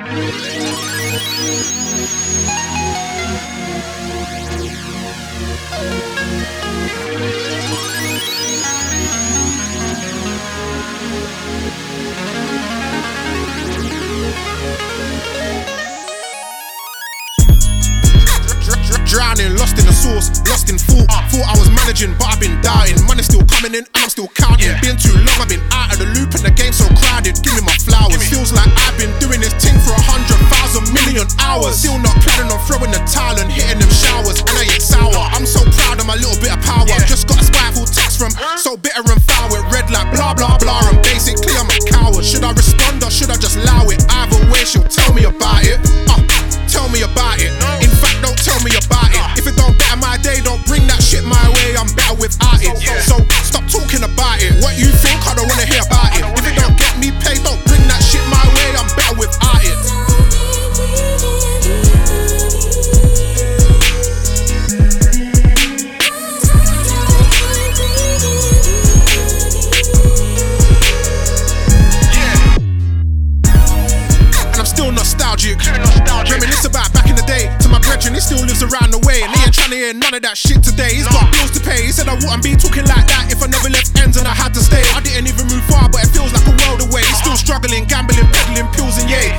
Drowning, lost in the sauce, lost in thought. Thought I was managing, but I've been doubting. Money's still coming in, and I'm still counting. Been too long, I've been out of the loop, and the game's so crowded. Give me my flowers. Feels like I've been doing this thing for 100,000 million hours. Still not planning on throwing the towel and hitting them showers. And I ain't sour. I'm so proud of my little bit of power. Just got a spiteful text from so bitter and foul. It read like blah blah blah, and basically I'm a coward. Should I respond or should I just allow it? Either way, she'll tell me about it. Tell me about it. In fact, don't tell me about it. If it don't better my day, don't bring that shit my way. I'm better without it. So stop talking about it. What you think, I don't wanna hear about it. If it don't get me paid, don't bring that shit my way. I'm better without it. And I'm still nostalgic. Reminisce about back in the day. To my brethren, he still lives around the way, and he ain't trying to hear none of that shit today. He's got bills to pay. He said I wouldn't be talking like that if I never left ends and I had to stay. I didn't even move far, but it feels like a world away. He's still struggling, gambling, peddling pills and yay.